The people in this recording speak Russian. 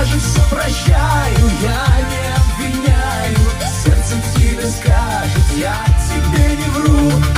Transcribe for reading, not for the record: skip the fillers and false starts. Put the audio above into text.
скажет, все прощаю, я не обвиняю. Сердце тебе скажет, я тебе не вру.